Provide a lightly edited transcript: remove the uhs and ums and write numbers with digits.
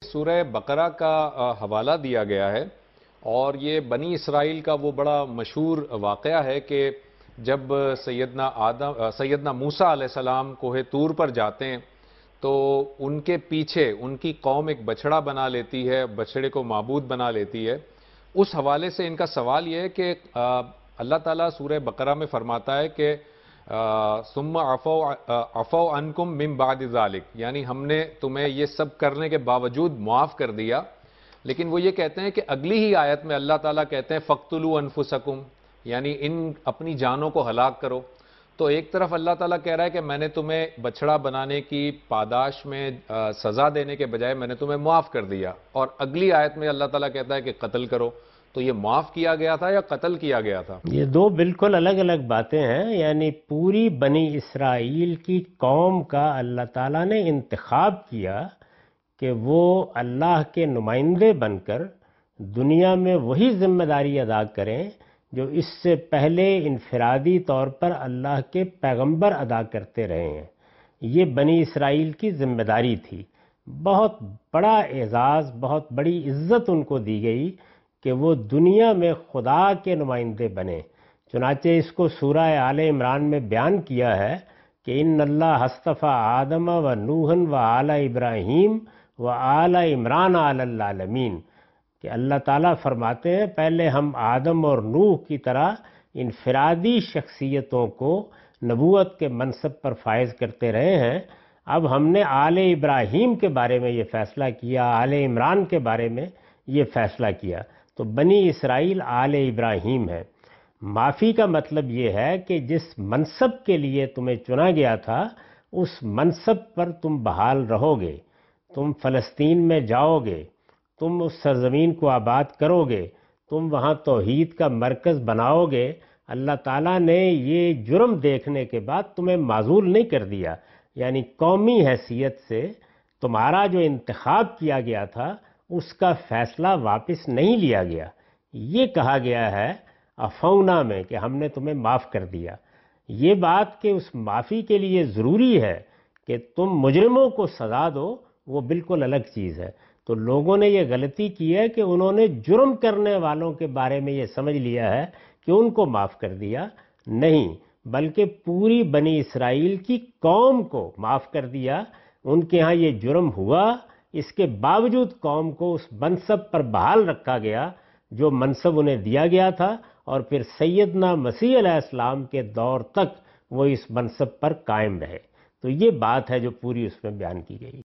سورہ بقرہ کا حوالہ دیا گیا ہے، اور یہ بنی اسرائیل کا وہ بڑا مشہور واقعہ ہے کہ جب سیدنا موسیٰ علیہ السلام کوہ طور پر جاتے ہیں تو ان کے پیچھے ان کی قوم ایک بچڑا بنا لیتی ہے، بچڑے کو معبود بنا لیتی ہے۔ اس حوالے سے ان کا سوال یہ ہے کہ اللہ تعالیٰ سورہ بقرہ میں فرماتا ہے کہ ثم عفو عنکم من بعد ذالک، یعنی ہم نے تمہیں یہ سب کرنے کے باوجود معاف کر دیا، لیکن وہ یہ کہتے ہیں کہ اگلی ہی آیت میں اللہ تعالیٰ کہتے ہیں فَاقْتُلُوا أَنفُسَكُمْ، یعنی اپنی جانوں کو ہلاک کرو۔ تو ایک طرف اللہ تعالیٰ کہہ رہا ہے کہ میں نے تمہیں بچڑا بنانے کی پاداش میں سزا دینے کے بجائے میں نے تمہیں معاف کر دیا، اور اگلی آیت میں اللہ تعالیٰ کہتا ہے کہ قتل کرو۔ تو یہ معاف کیا گیا تھا یا قتل کیا گیا تھا؟ یہ دو بالکل الگ الگ باتیں ہیں۔ یعنی پوری بنی اسرائیل کی قوم کا اللہ تعالیٰ نے انتخاب کیا کہ وہ اللہ کے نمائندے بن کر دنیا میں وہی ذمہ داری ادا کریں جو اس سے پہلے انفرادی طور پر اللہ کے پیغمبر ادا کرتے رہے ہیں۔ یہ بنی اسرائیل کی ذمہ داری تھی۔ بہت بڑا اعزاز، بہت بڑی عزت ان کو دی گئی کہ وہ دنیا میں خدا کے نمائندے بنے۔ چنانچہ اس کو سورہ آل عمران میں بیان کیا ہے کہ ان اللہ اصطفیٰ آدم و نوح و آل ابراہیم و آل عمران علی العالمین، کہ اللہ تعالیٰ فرماتے ہیں پہلے ہم آدم اور نوح کی طرح انفرادی شخصیتوں کو نبوت کے منصب پر فائز کرتے رہے ہیں، اب ہم نے آل ابراہیم کے بارے میں یہ فیصلہ کیا، آل عمران کے بارے میں یہ فیصلہ کیا۔ تو بنی اسرائیل آل ابراہیم ہے۔ معافی کا مطلب یہ ہے کہ جس منصب کے لیے تمہیں چنا گیا تھا اس منصب پر تم بحال رہو گے، تم فلسطین میں جاؤ گے، تم اس سرزمین کو آباد کرو گے، تم وہاں توحید کا مرکز بناؤ گے۔ اللہ تعالیٰ نے یہ جرم دیکھنے کے بعد تمہیں معزول نہیں کر دیا، یعنی قومی حیثیت سے تمہارا جو انتخاب کیا گیا تھا اس کا فیصلہ واپس نہیں لیا گیا۔ یہ کہا گیا ہے عفونا میں کہ ہم نے تمہیں معاف کر دیا۔ یہ بات کہ اس معافی کے لیے ضروری ہے کہ تم مجرموں کو سزا دو، وہ بالکل الگ چیز ہے۔ تو لوگوں نے یہ غلطی کی ہے کہ انہوں نے جرم کرنے والوں کے بارے میں یہ سمجھ لیا ہے کہ ان کو معاف کر دیا، نہیں، بلکہ پوری بنی اسرائیل کی قوم کو معاف کر دیا۔ ان کے ہاں یہ جرم ہوا، اس کے باوجود قوم کو اس منصب پر بحال رکھا گیا جو منصب انہیں دیا گیا تھا، اور پھر سیدنا مسیح علیہ السلام کے دور تک وہ اس منصب پر قائم رہے۔ تو یہ بات ہے جو پوری اس میں بیان کی گئی۔